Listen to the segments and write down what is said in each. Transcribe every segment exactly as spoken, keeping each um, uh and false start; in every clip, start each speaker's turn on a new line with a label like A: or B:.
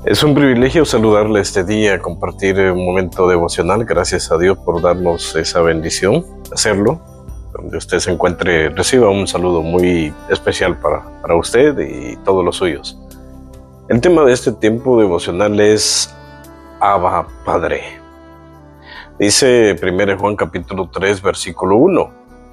A: Es un privilegio saludarle este día, compartir un momento devocional. Gracias a Dios por darnos esa bendición, hacerlo. Donde usted se encuentre, reciba un saludo muy especial para, para usted y todos los suyos. El tema de este tiempo devocional es Abba Padre. Dice primero Juan capítulo tres, versículo uno.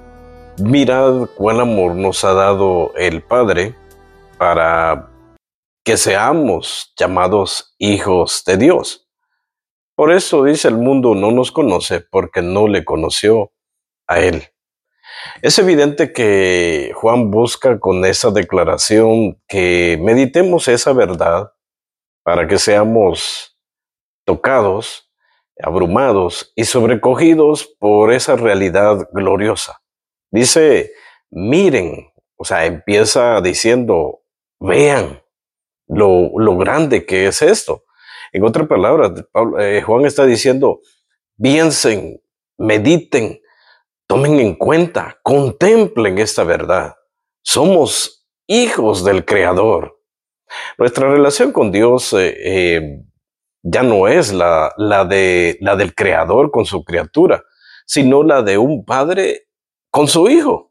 A: Mirad cuál amor nos ha dado el Padre para que seamos llamados hijos de Dios. Por eso dice el mundo no nos conoce porque no le conoció a Él. Es evidente que Juan busca con esa declaración que meditemos esa verdad para que seamos tocados, abrumados y sobrecogidos por esa realidad gloriosa. Dice, miren, o sea, empieza diciendo, vean lo, lo grande que es esto. En otras palabras, Pablo, eh, Juan está diciendo, piensen, mediten, tomen en cuenta, contemplen esta verdad. Somos hijos del Creador. Nuestra relación con Dios eh, eh, ya no es la, la, de, la del Creador con su criatura, sino la de un padre con su hijo.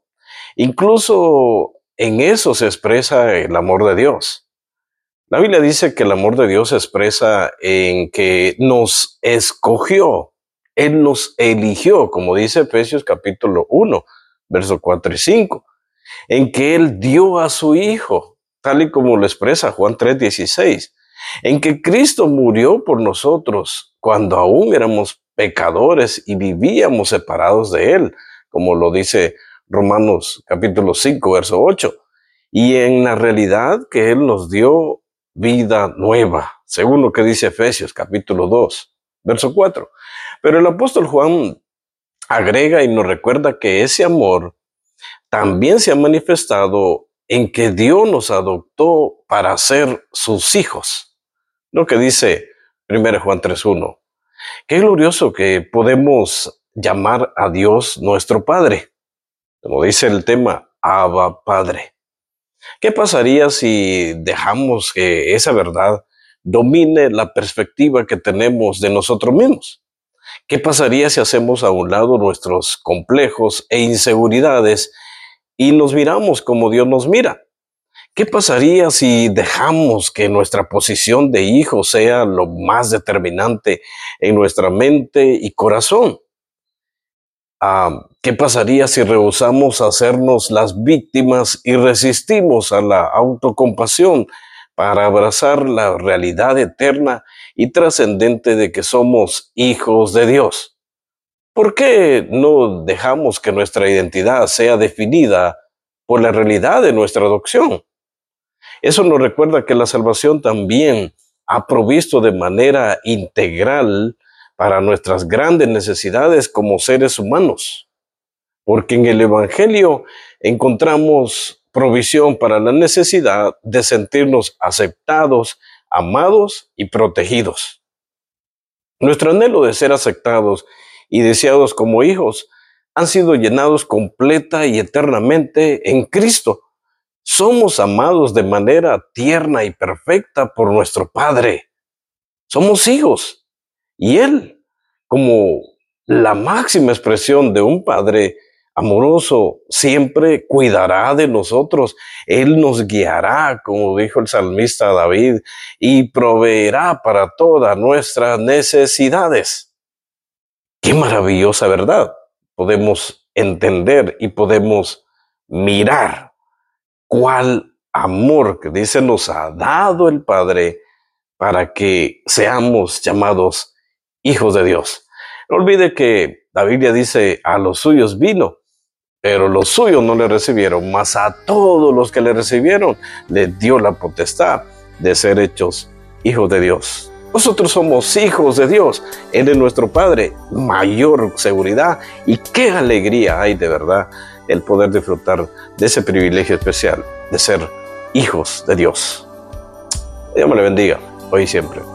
A: Incluso en eso se expresa el amor de Dios. La Biblia dice que el amor de Dios se expresa en que nos escogió, Él nos eligió, como dice Efesios capítulo uno, versos cuatro y cinco, en que Él dio a su Hijo, tal y como lo expresa Juan tres dieciséis, en que Cristo murió por nosotros cuando aún éramos pecadores y vivíamos separados de Él, como lo dice Romanos capítulo cinco, verso ocho, y en la realidad que Él nos dio vida nueva, según lo que dice Efesios capítulo dos, verso cuatro. Pero el apóstol Juan agrega y nos recuerda que ese amor también se ha manifestado en que Dios nos adoptó para ser sus hijos. Lo que dice primero Juan tres uno. Qué glorioso que podemos llamar a Dios nuestro Padre. Como dice el tema, Abba Padre. ¿Qué pasaría si dejamos que esa verdad domine la perspectiva que tenemos de nosotros mismos? ¿Qué pasaría si hacemos a un lado nuestros complejos e inseguridades y nos miramos como Dios nos mira? ¿Qué pasaría si dejamos que nuestra posición de hijo sea lo más determinante en nuestra mente y corazón? Ah, ¿qué pasaría si rehusamos hacernos las víctimas y resistimos a la autocompasión para abrazar la realidad eterna y trascendente de que somos hijos de Dios? ¿Por qué no dejamos que nuestra identidad sea definida por la realidad de nuestra adopción? Eso nos recuerda que la salvación también ha provisto de manera integral para nuestras grandes necesidades como seres humanos. Porque en el Evangelio encontramos provisión para la necesidad de sentirnos aceptados, amados y protegidos. Nuestro anhelo de ser aceptados y deseados como hijos han sido llenados completa y eternamente en Cristo. Somos amados de manera tierna y perfecta por nuestro Padre. Somos hijos. Y Él, como la máxima expresión de un Padre amoroso, siempre cuidará de nosotros. Él nos guiará, como dijo el salmista David, y proveerá para todas nuestras necesidades. ¡Qué maravillosa verdad! Podemos entender y podemos mirar cuál amor que dice nos ha dado el Padre para que seamos llamados hijos de Dios. No olvide que la Biblia dice, a los suyos vino, pero los suyos no le recibieron, mas a todos los que le recibieron, les dio la potestad de ser hechos hijos de Dios. Nosotros somos hijos de Dios, Él es nuestro Padre, mayor seguridad, y qué alegría hay de verdad el poder disfrutar de ese privilegio especial de ser hijos de Dios. Dios me le bendiga, hoy y siempre.